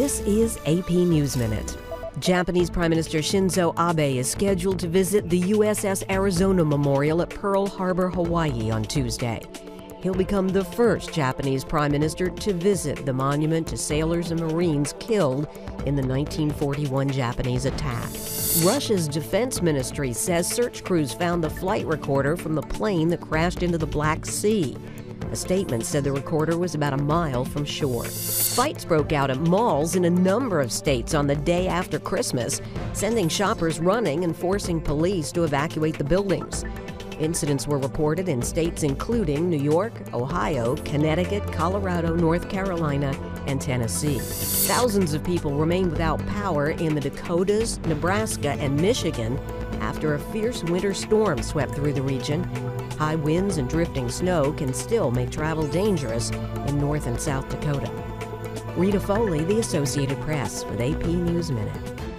This is AP News Minute. Japanese Prime Minister Shinzo Abe is scheduled to visit the USS Arizona Memorial at Pearl Harbor, Hawaii on Tuesday. He'll become the first Japanese Prime Minister to visit the monument to sailors and Marines killed in the 1941 Japanese attack. Russia's defense ministry says search crews found the flight recorder from the plane that crashed into the Black Sea. A statement said the recorder was about a mile from shore. Fights broke out at malls in a number of states on the day after Christmas, sending shoppers running and forcing police to evacuate the buildings. Incidents were reported in states including New York, Ohio, Connecticut, Colorado, North Carolina, and Tennessee. Thousands of people remain without power in the Dakotas, Nebraska, and Michigan after a fierce winter storm swept through the region. High winds and drifting snow can still make travel dangerous in North and South Dakota. Rita Foley, The Associated Press, with AP News Minute.